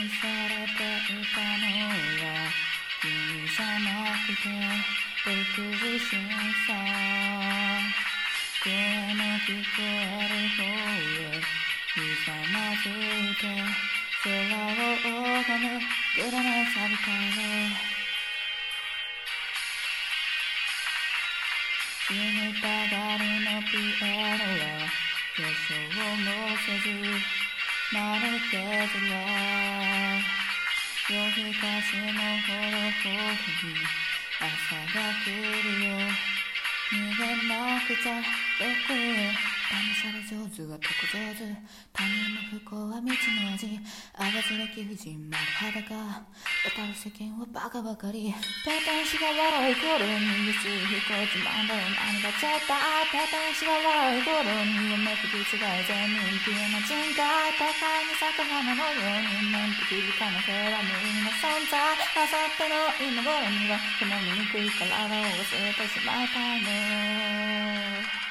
されていたのは君じゃなくて僕自身さ。声の聞こえる方へひざまずいて空を拝むグラナサビタイ死にたがりのピエロは化粧もせずまるけずら夜更かしのほろほろに朝が来るよ。逃げなくちゃどこへ。試され上手は得上手。他人の不幸は道の味。あがずれ貴婦人丸裸。渡る世間はバカばかり。ペテン師が笑い頃に薄い飛行機なんだよ何がちゃった。ペテン師が笑い頃に読めくき違い全人気の人海。都会に咲く花のようになんて気づかなければ無意味な存在。あさっての今頃にはこの醜い体を忘れてしまいたいの。